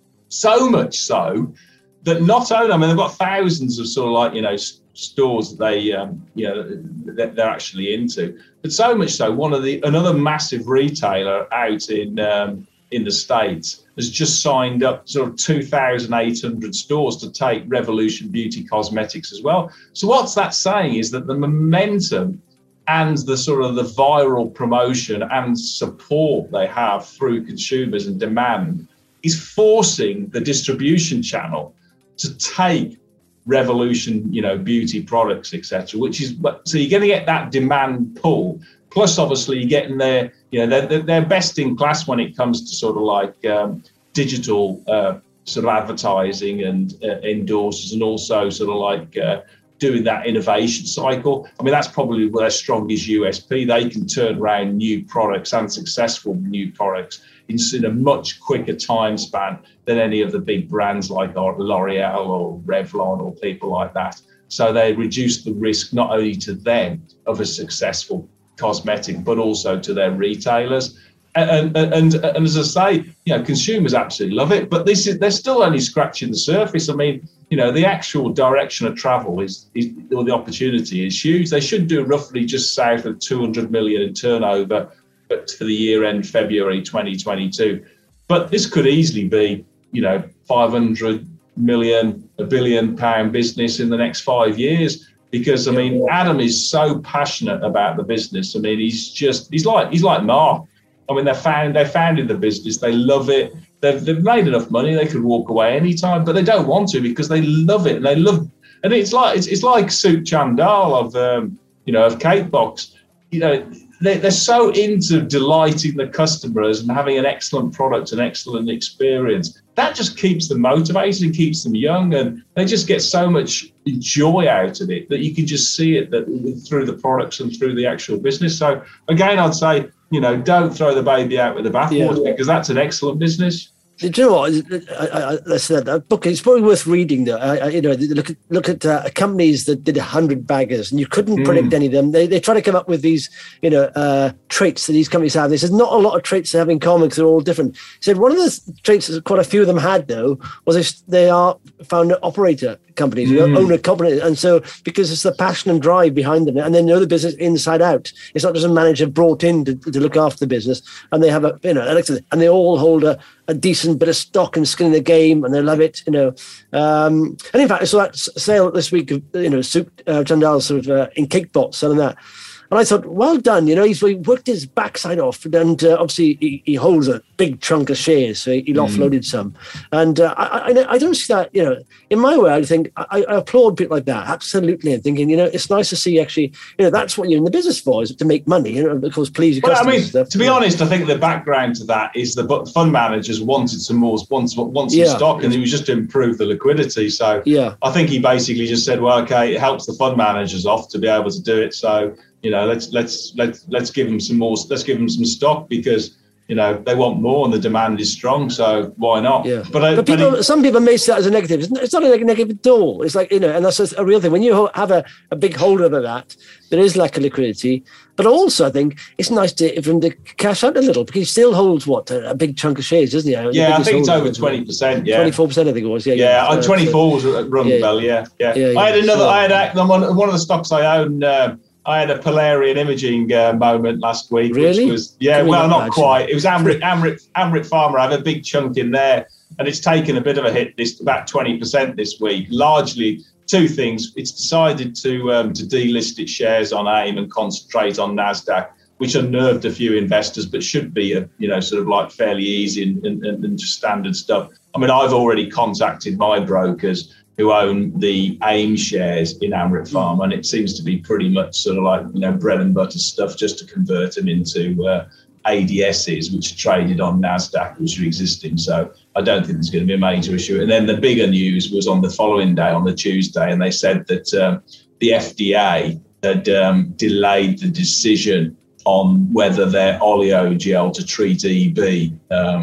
So much so that not only, I mean, they've got thousands of sort of like, you know, stores that they, um, you know, that they're actually into. But so much so, one of the, another massive retailer out in, um, in the States has just signed up sort of two thousand eight hundred stores to take Revolution Beauty cosmetics as well. So what's that saying is that the momentum and the sort of the viral promotion and support they have through consumers and demand is forcing the distribution channel to take Revolution, you know, beauty products, et cetera, which is, so you're going to get that demand pull. Plus, obviously, you're getting their, you know, they're, they're best in class when it comes to sort of like um, digital uh, sort of advertising and uh, endorsers, and also sort of like uh, doing that innovation cycle. I mean, that's probably their strongest U S P. They can turn around new products and successful new products in, in a much quicker time span than any of the big brands like L'Oreal or Revlon or people like that. So they reduce the risk not only to them of a successful cosmetic, but also to their retailers. And, and, and, and as I say, you know, consumers absolutely love it, but this is, they're still only scratching the surface. I mean, you know, the actual direction of travel is, is, or the opportunity is huge. They should do roughly just south of two hundred million in turnover, but for the year end February twenty twenty-two. But this could easily be, you know, five hundred million, a billion pound business in the next five years. Because I mean, Adam is so passionate about the business. I mean, he's just, he's like, he's like Mark. I mean, they found, they founded the business. They love it. They've, they've made enough money. They could walk away anytime, but they don't want to because they love it. And they love, and it's like, it's, it's like Sukh Chandal of, um, you know, of Cake Box. You know, they, they're so into delighting the customers and having an excellent product, an excellent experience. That just keeps them motivated and keeps them young, and they just get so much joy out of it that you can just see it that through the products and through the actual business. So again, I'd say, you know, don't throw the baby out with the bathwater, yeah, because that's an excellent business. Do you know what? I, I, I said that book. It's probably worth reading, though. I, I, you know, look at look at uh, companies that did a hundred baggers, and you couldn't mm. predict any of them. They they try to come up with these, you know, uh, traits that these companies have. They said not a lot of traits they have in common because they're all different. He said one of the traits that quite a few of them had, though, was they, they are founder operator companies, you know, mm. own a company, and so because it's the passion and drive behind them, and they know the business inside out. It's not just a manager brought in to, to look after the business, and they have a, you know, and they all hold a, a decent bit of stock and skin in the game, and they love it, you know. Um, and in fact, I saw that sale this week of, you know, Sukh uh, Chandal sort of uh, in Cake Box selling that. And I thought, well done, you know, he's he worked his backside off, and uh, obviously he, he holds a big chunk of shares, so he, he mm. offloaded some. And uh, I, I, I don't see that, you know, in my way, I think I, I applaud people like that, absolutely, and thinking, you know, it's nice to see actually, you know, that's what you're in the business for, is to make money, you know, of course, please your well, customers. I mean, stuff, to be yeah. honest, I think the background to that is the fund managers wanted some more, want, want some yeah. stock, and it was just to improve the liquidity. So yeah. I think he basically just said, well, okay, it helps the fund managers off to be able to do it. So, you know, let's let's let's let's give them some more. Let's give them some stock because, you know, they want more and the demand is strong. So why not? Yeah. But, I, but people, but it, some people may see that as a negative. It's not a negative at all. It's like, you know, and that's a real thing. When you have a, a big holder of that, there is lack of liquidity. But also, I think it's nice to, for him to cash out a little because he still holds what a, a big chunk of shares, doesn't he? Yeah, I think it's over twenty percent. Yeah, twenty-four percent. I think it was. Yeah, yeah. yeah. twenty-four so, was run yeah, bell. Yeah, yeah. yeah, yeah I had another. so, I had a, one, one of the stocks I own. Uh, I had a Polarian imaging uh, moment last week, really? which was yeah, Can well, we not imagine? quite. It was Amrit, Amrit, Amrit Pharma. I have a big chunk in there, and it's taken a bit of a hit. This about twenty percent this week. Largely two things. It's decided to um, to delist its shares on AIM and concentrate on NASDAQ, which unnerved a few investors, but should be a, you know, sort of like fairly easy and, and, and just standard stuff. I mean, I've already contacted my brokers who own the AIM shares in Amrit Pharma, and it seems to be pretty much sort of like, you know, bread and butter stuff just to convert them into uh, A D Ss, which are traded on NASDAQ, which are existing. So I don't think there's going to be a major issue. And then the bigger news was on the following day, on the Tuesday, and they said that um, the F D A had um, delayed the decision on whether their oleogel to treat E B um,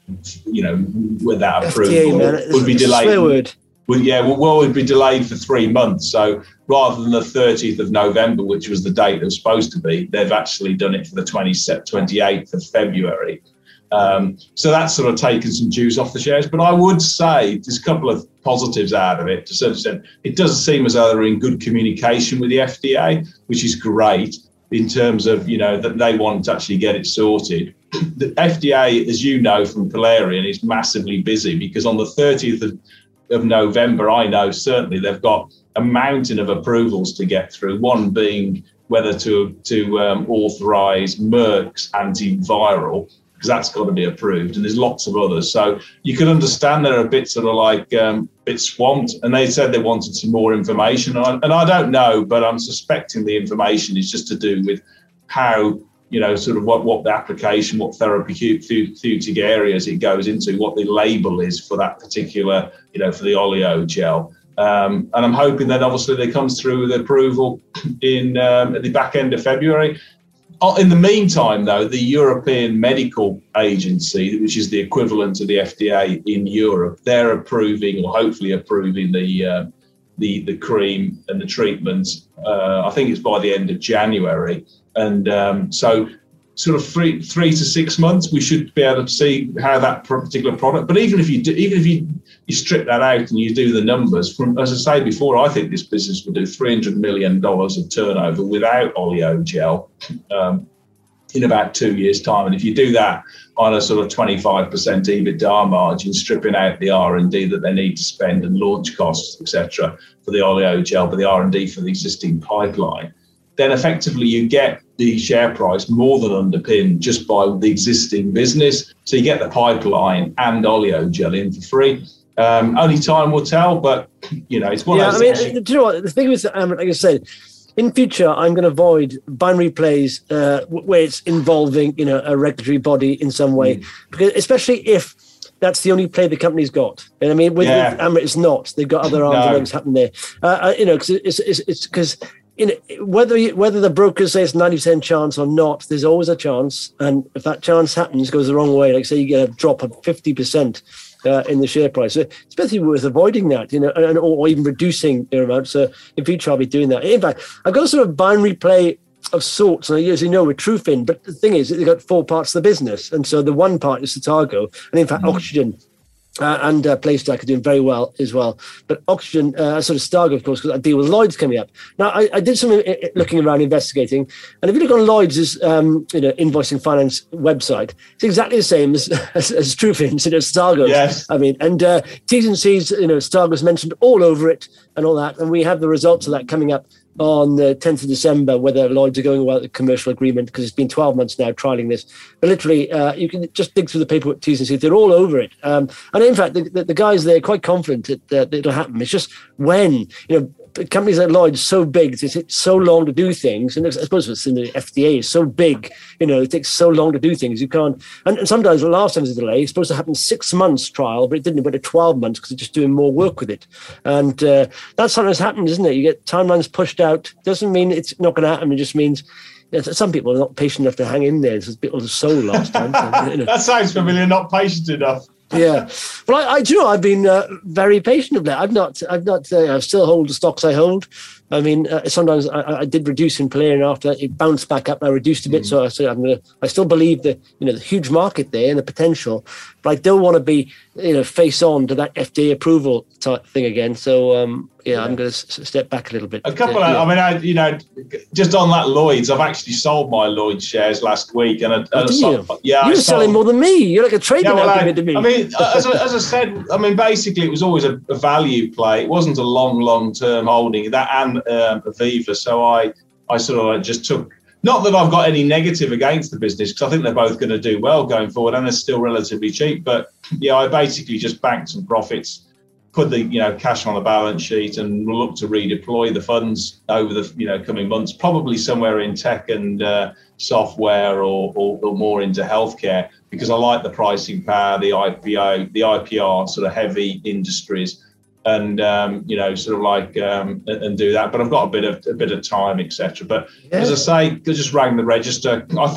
you know, without F D A, approval, man, would be delayed. Word. Well, yeah, well, well, it would be delayed for three months. So rather than the thirtieth of November, which was the date it was supposed to be, they've actually done it for the twenty-eighth of February. Um, so that's sort of taken some juice off the shares. But I would say there's a couple of positives out of it. To a certain extent, it does seem as though they're in good communication with the F D A, which is great in terms of, you know, that they want to actually get it sorted. The F D A, as you know from Polarian, is massively busy because on the thirtieth of of November, I know certainly they've got a mountain of approvals to get through, one being whether to to um, authorise Merck's antiviral, because that's got to be approved, and there's lots of others. So you can understand they're a bit sort of like um, a bit swamped, and they said they wanted some more information. And I, and I don't know, but I'm suspecting the information is just to do with how, you know, sort of what, what the application, what therapeutic areas it goes into, what the label is for that particular, you know, for the oleo gel. Um, and I'm hoping that obviously they comes through with approval in um, at the back end of February. In the meantime, though, the European Medical Agency, which is the equivalent to the F D A in Europe, they're approving or hopefully approving the uh, the the cream and the treatments. Uh, I think it's by the end of January. And um, so sort of three, three to six months, we should be able to see how that particular product. But even if you do, even if you, you strip that out and you do the numbers, from, as I say before, I think this business will do three hundred million dollars of turnover without oleo gel um, in about two years' time. And if you do that on a sort of twenty-five percent EBITDA margin, stripping out the R and D that they need to spend and launch costs, et cetera, for the oleo gel, but the R and D for the existing pipeline, then effectively you get the share price more than underpinned just by the existing business. So you get the pipeline and oleo gel in for free. Um, only time will tell, but, you know, it's one yeah, of those I mean, things. do you know what? The thing with, um, like I said, in future, I'm going to avoid binary plays uh, where it's involving, you know, a regulatory body in some way, mm. because especially if that's the only play the company's got. And I mean, with, yeah. with Amrit, it's not. They've got other arms no. and legs happening there. Uh, you know, because it's it's because you know, whether you, whether the brokers say it's ninety percent chance or not, there's always a chance. And if that chance happens, goes the wrong way, like say you get a drop of fifty percent uh, in the share price. So it's basically worth avoiding that, you know, and, or even reducing their amount. So in future, I'll be doing that. In fact, I've got a sort of binary play of sorts, and as you know, with Trufin. But the thing is, they've got four parts of the business. And so the one part is Cetargo, and in fact, mm. Oxygen. Uh, and uh, Playstack are doing very well as well. But Oxygen, uh, sort of Stargo, of course, because I deal with Lloyd's coming up. Now, I, I did some uh, looking around, investigating, and if you look on Lloyd's, um, you know, invoicing finance website, it's exactly the same as as, as Trufin's, you know, Stargo's. Yes. I mean, and uh, T's and C's, you know, Stargo's mentioned all over it and all that, and we have the results of that coming up on the tenth of December, whether Lloyd's are going well with the commercial agreement, because it's been twelve months now trialing this. But literally, uh, you can just dig through the paperwork, T's and C's. They're all over it. Um, and in fact, the, the, the guys there are quite confident that, uh, that it'll happen. It's just when, you know, companies like Lloyd's so big, it takes so long to do things. And I suppose it's in the F D A is so big, you know, it takes so long to do things. You can't, and, and sometimes the last time there's a delay, it's supposed to happen six months trial, but it didn't. It went to twelve months because they're just doing more work with it. And uh, that's sometimes happened, isn't it? You get timelines pushed out. Doesn't mean it's not going to happen. It just means some people are not patient enough to hang in there. It's a bit of the soul last time. So, you know. That sounds familiar, not patient enough. Yeah, well, I, I do. I've been uh, very patient of that. I've not. I've not. Uh, I still hold the stocks I hold. I mean, uh, sometimes I, I did reduce in Polarian after it bounced back up. I reduced a bit, mm. so I said I'm gonna. I still believe the you know the huge market there and the potential, but I don't want to be you know face on to that F D A approval type thing again. So um, yeah, yeah, I'm going to s- step back a little bit. A couple. Uh, of, yeah. I mean, I, you know, just on that Lloyd's, I've actually sold my Lloyd's shares last week, and, and oh, sold, you? yeah, you were I sold, selling more than me. You're like a trading yeah, well, argument I, to me. I mean, as, I, as I said, I mean, basically, it was always a, a value play. It wasn't a long, long-term holding. That and um, Aviva. So I, I sort of just took. Not that I've got any negative against the business, because I think they're both going to do well going forward, and they're still relatively cheap. But yeah, I basically just banked some profits, put the you know cash on the balance sheet, and we'll look to redeploy the funds over the you know coming months, probably somewhere in tech and uh, software, or, or or more into healthcare, because I like the pricing power, the I P O, the I P R sort of heavy industries. And um, you know, sort of like um, and, and do that. But I've got a bit of a bit of time, et cetera. But yeah. as I say, I just rang the register. I think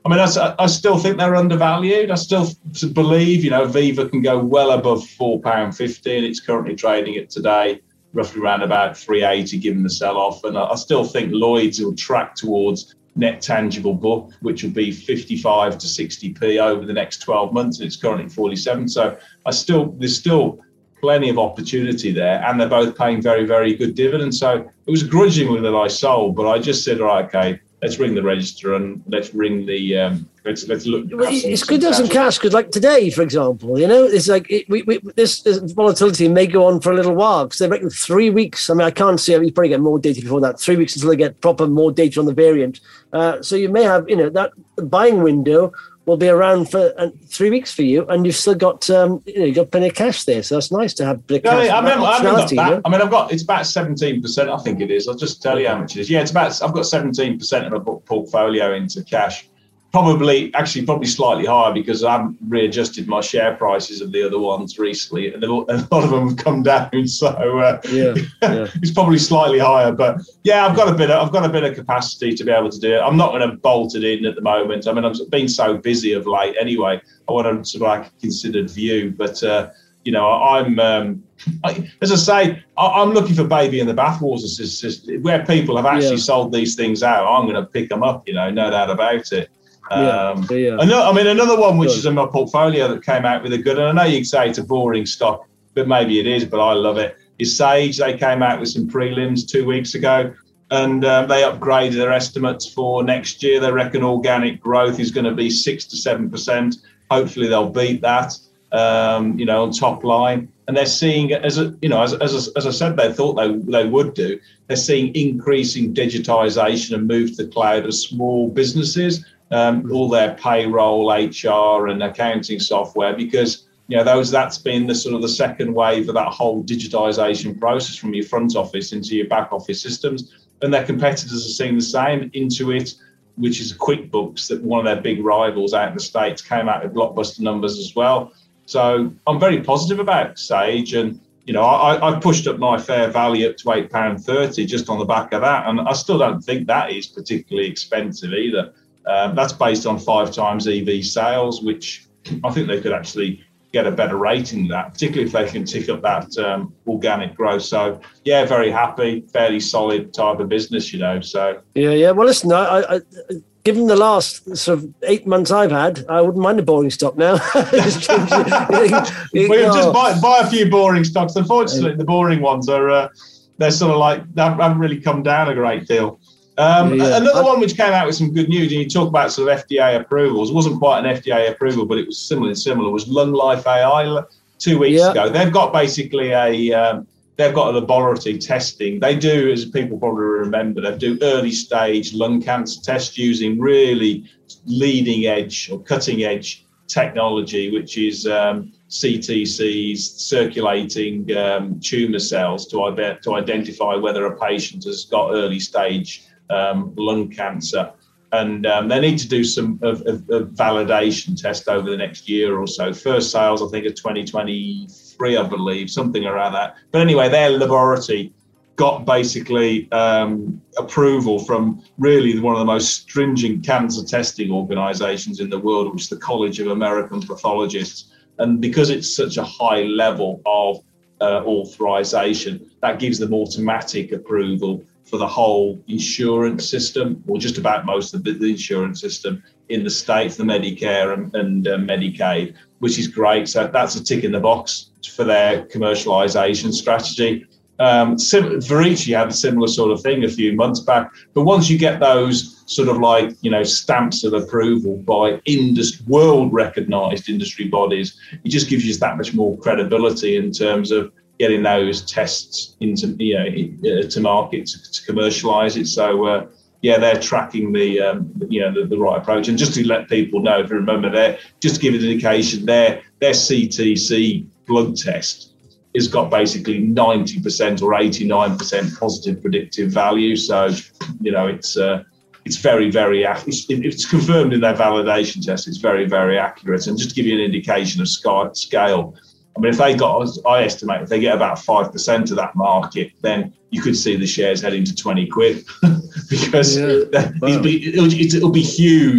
I mean, I, I still think they're undervalued. I still believe, you know, Viva can go well above four pounds fifty, and it's currently trading at today roughly around about three eighty, given the sell-off. And I, I still think Lloyds will track towards net tangible book, which will be fifty-five to sixty p over the next twelve months. And it's currently forty-seven. So I still there's still plenty of opportunity there, and they're both paying very, very good dividends. So it was grudgingly that I sold, but I just said, all right, okay, let's ring the register and let's ring the um, let's let's look. Well, it's good to have some cash because, like today, for example, you know, it's like it, we, we this, this volatility may go on for a little while because they're making three weeks. I mean, I can't see. I mean, you probably get more data before that. Three weeks until they get proper more data on the variant. Uh, so you may have, you know, that buying window will be around for uh, three weeks for you, and you've still got, um, you know, you've got plenty of cash there. So that's nice to have the cash. I mean, I, mean, I, haven't got that. You know? I mean, I've got it's about seventeen percent. I think it is. I'll just tell you how much it is. Yeah, it's about. I've got seventeen percent of my portfolio into cash. Probably, actually, probably slightly higher because I haven't readjusted my share prices of the other ones recently, and a lot of them have come down. So uh, yeah, yeah. it's probably slightly higher. But yeah, I've got a bit. Of, I've got a bit of capacity to be able to do it. I'm not going to bolt it in at the moment. I mean, I've been so busy of late. Anyway, I want to sort of like a considered view. But uh, you know, I'm. Um, I, as I say, I, I'm looking for baby in the bathwater, where people have actually yeah. sold these things out. I'm going to pick them up. You know, no doubt about it. Um, yeah, yeah. Another, I mean, another one which good. is in my portfolio that came out with a good, and I know you can say it's a boring stock, but maybe it is, but I love it, is Sage. They came out with some prelims two weeks ago, and um, they upgraded their estimates for next year. They reckon organic growth is going to be six to seven percent. Hopefully they'll beat that, um, you know, on top line. And they're seeing, as a, you know, as, as, as I said, they thought they, they would do, they're seeing increasing digitization and move to the cloud of small businesses. Um, all their payroll, H R, and accounting software, because you know those that's been the sort of the second wave of that whole digitization process from your front office into your back office systems. And their competitors are seeing the same. Intuit, which is QuickBooks, that one of their big rivals out in the States, came out with blockbuster numbers as well. So I'm very positive about Sage, and you know I, I pushed up my fair value up to eight pounds thirty just on the back of that, and I still don't think that is particularly expensive either. Um, that's based on five times E V sales, which I think they could actually get a better rating than that, particularly if they can tick up that um, organic growth. So, yeah, very happy, fairly solid type of business, you know. So yeah, yeah. Well, listen, I, I, given the last sort of eight months I've had, I wouldn't mind a boring stock now. just change it. you, well, just buy, buy a few boring stocks. Unfortunately, the boring ones are uh, they're sort of like they haven't really come down a great deal. Um, yeah, yeah. Another one which came out with some good news, and you talk about sort of F D A approvals. It wasn't quite an F D A approval, but it was similar. Similar was Lung Life A I two weeks yeah. ago. They've got basically a um, they've got a laboratory testing. They do, as people probably remember, they do early stage lung cancer tests using really leading edge or cutting edge technology, which is um, C T Cs, circulating um, tumour cells to, to identify whether a patient has got early stage Um, lung cancer, and um, they need to do some of, of, of validation test over the next year or so. First sales, I think, are twenty twenty-three, I believe, something around that. But anyway, their laboratory got basically um, approval from really one of the most stringent cancer testing organisations in the world, which is the College of American Pathologists. And because it's such a high level of uh, authorisation, that gives them automatic approval for the whole insurance system, or just about most of the, the insurance system in the States, the Medicare and, and uh, Medicaid, which is great. So that's a tick in the box for their commercialization strategy. Um, Sim- Verici had a similar sort of thing a few months back, but once you get those sort of like, you know, stamps of approval by industry, world-recognized industry bodies, it just gives you that much more credibility in terms of getting those tests into, you know, to market to, to commercialize it. So uh, yeah, they're tracking the um, you know the, the right approach. And just to let people know, if you remember, there, just to give an indication, their their C T C blood test has got basically ninety percent or eighty-nine percent positive predictive value. So you know it's uh, it's very very it's, it's confirmed in their validation test. It's very very accurate. And just to give you an indication of scale. I mean, if they got, I estimate, if they get about five percent of that market, then you could see the shares heading to twenty quid because yeah. wow. it'll, be, it'll, it'll be huge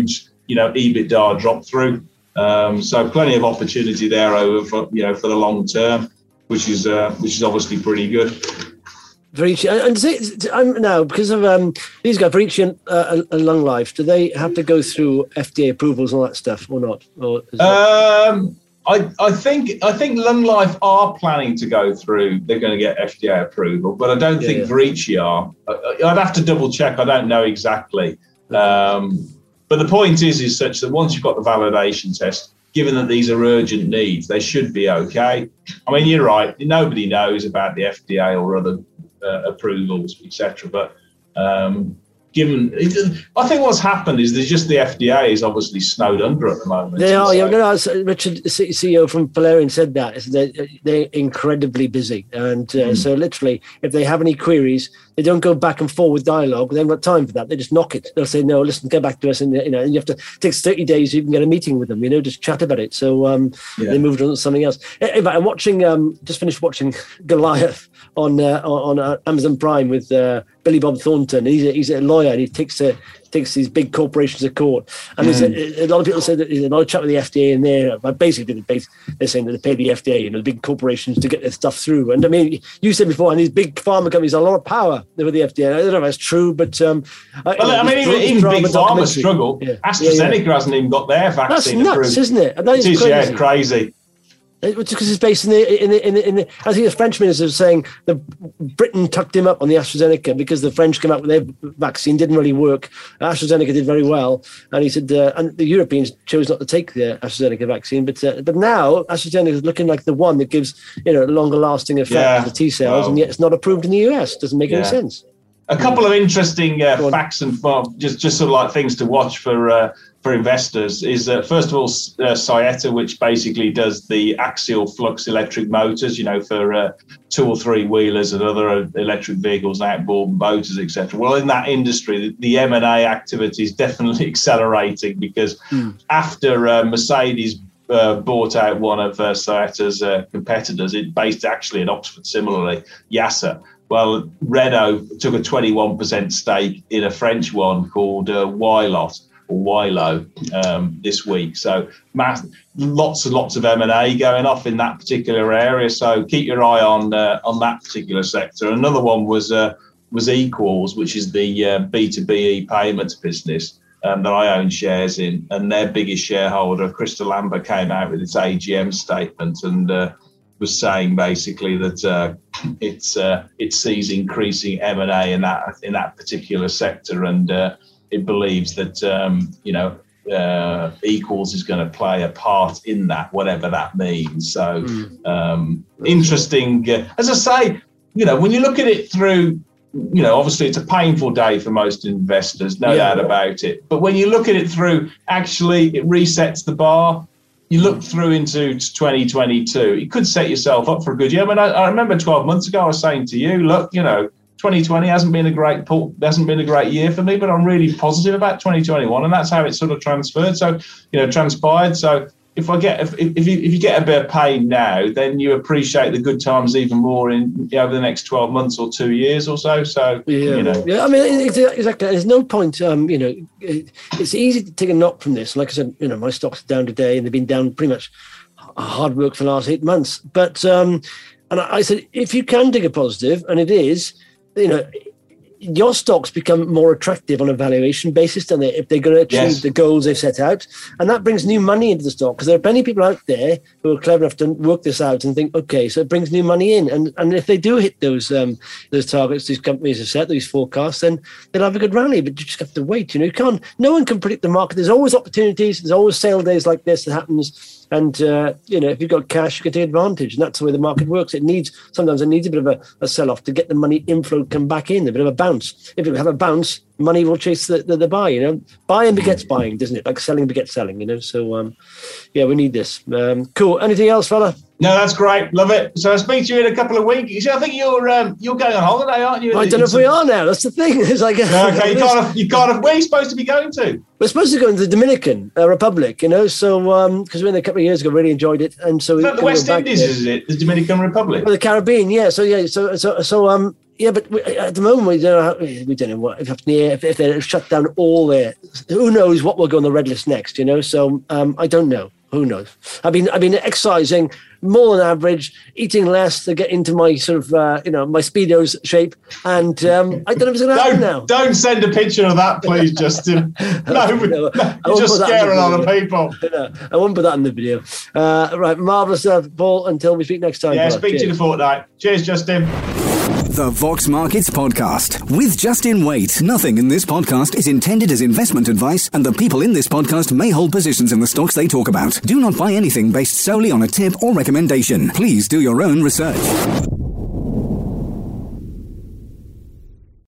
you know, EBITDA drop through. Um, so plenty of opportunity there over for, you know, for the long term, which is uh, which is obviously pretty good. Verici, and it, I'm now because of um, these guys, Verici and, uh, and Long Life. Do they have to go through F D A approvals and all that stuff, or not? Or is um, I, I think I think Long Life are planning to go through. They're going to get F D A approval, but I don't yeah, think yeah. Verici are. I'd have to double check. I don't know exactly. Um, but the point is, is such that once you've got the validation test, given that these are urgent needs, they should be okay. I mean, you're right. Nobody knows about the F D A or other Uh, approvals, et cetera. But um, given, I think what's happened is there's just the F D A is obviously snowed under at the moment. They are. So. Yeah, no, no, Richard, C E O from Valerian, said that they're, they're incredibly busy, and uh, mm. so literally, if they have any queries, they don't go back and forth with dialogue. They haven't got time for that. They just knock it. They'll say, "No, listen, get back to us," and you know, and you have to it takes thirty days to even get a meeting with them. You know, just chat about it. So um, yeah. they moved on to something else. In fact, I'm watching. Um, just finished watching Goliath on uh, on uh, Amazon Prime with uh, Billy Bob Thornton. He's a, he's a lawyer, and he takes a, takes these big corporations to court. And mm. a, a lot of people say that there's a lot of chat with the F D A in there. But basically, they're saying that they pay the F D A, you know, the big corporations to get their stuff through. And I mean, you said before, and these big pharma companies have a lot of power with the F D A. I don't know if that's true, but um, well, I, I mean, even, even big pharma struggle. Yeah. AstraZeneca yeah, yeah. hasn't even got their vaccine. That's nuts, approved. Isn't it? And that is it is, crazy. yeah, crazy. It's because it's based in the, in the, in the, in the, I think the French minister was saying that Britain tucked him up on the AstraZeneca because the French came out with their vaccine, didn't really work. AstraZeneca did very well. And he said, uh, and the Europeans chose not to take the AstraZeneca vaccine. But uh, but now AstraZeneca is looking like the one that gives, you know, longer lasting effect yeah. of the T cells. Well, and yet it's not approved in the U S. Doesn't make yeah. any sense. A couple of interesting uh, facts and uh, just, just sort of like things to watch for uh, for investors is uh, first of all uh, Saeta, which basically does the axial flux electric motors, you know, for uh, two or three wheelers and other electric vehicles, outboard motors, et cetera. Well, in that industry, the, the M and A activity is definitely accelerating because mm. after uh, Mercedes Uh, bought out one of uh, Saeta's uh, competitors, it based actually in Oxford, similarly, Yassa. Well, Renault took a twenty-one percent stake in a French one called uh, Wylot or Wilo um, this week. So mass, lots and lots of M and A going off in that particular area. So keep your eye on uh, on that particular sector. Another one was uh, was Equals, which is the uh, B two B e-payments business. Um, that I own shares in, and their biggest shareholder, Crystal Amber, came out with its A G M statement and uh, was saying basically that uh, it's uh, it sees increasing M and A in that in that particular sector, and uh, it believes that um, you know uh, Equals is going to play a part in that, whatever that means. So mm. um, interesting. Uh, as I say, you know, when you look at it through. You know, obviously it's a painful day for most investors, no yeah. doubt about it. But when you look at it through, actually it resets the bar. You look through into twenty twenty-two, you could set yourself up for a good year. I mean, I, I remember twelve months ago, I was saying to you, look, you know, twenty twenty hasn't been a great hasn't been a great year for me, but I'm really positive about twenty twenty-one, and that's how it sort of transferred. So, you know, transpired. So. If I get if if you, if you get a bit of pain now, then you appreciate the good times even more in you know, over the next twelve months or two years or so. So yeah, you know. yeah. I mean, exactly. There's no point. Um, you know, it's easy to take a knock from this. Like I said, you know, my stocks are down today, and they've been down pretty much hard work for the last eight months. But um, and I said, if you can take a positive, and it is, you know. Your stocks become more attractive on a valuation basis, don't they, if they're going to achieve yes. the goals they've set out. And that brings new money into the stock because there are plenty of people out there who are clever enough to work this out and think, okay, so it brings new money in. And and if they do hit those um, those targets these companies have set, these forecasts, then they'll have a good rally. But you just have to wait. You know, you can't, no one can predict the market. There's always opportunities. There's always sale days like this that happens. And, uh, you know, if you've got cash, you can take advantage. And that's the way the market works. It needs, sometimes it needs a bit of a, a sell-off to get the money inflow come back in, a bit of a bounce. If you have a bounce, money will chase the, the, the buy, you know. Buying begets buying, doesn't it? Like selling begets selling, you know. So, um, yeah, we need this. Um, cool. Anything else, fella? No, that's great. Love it. So I'll speak to you in a couple of weeks. I think you're um, you're going on holiday, aren't you? I don't know if we are now. That's the thing. It's like okay, you can't. Have, you can't. Have, where are you supposed to be going to? We're supposed to go into the Dominican uh, Republic, you know. So because um, we went there a couple of years ago, really enjoyed it, and so is that the West Indies, there. Is it? The Dominican Republic, well, the Caribbean, yeah. So yeah, so so so um, Yeah, but we, at the moment we don't know. How, we don't know what if if, if they shut down all their. Who knows what will go on the red list next? You know, so um, I don't know. Who knows? I've been I've been exercising more than average, eating less to get into my sort of uh, you know my Speedos shape, and um, I don't know if it's going to happen now. Don't send a picture of that, please, Justin. No, no, you're just scaring other people. No, I won't put that in the video. Uh, right, marvellous stuff, Paul. Until we speak next time. Yeah, Paul. speak Cheers. to you in a fortnight. Cheers, Justin. The Vox Markets Podcast with Justin Waite. Nothing in this podcast is intended as investment advice, and the people in this podcast may hold positions in the stocks they talk about. Do not buy anything based solely on a tip or recommendation. Please do your own research.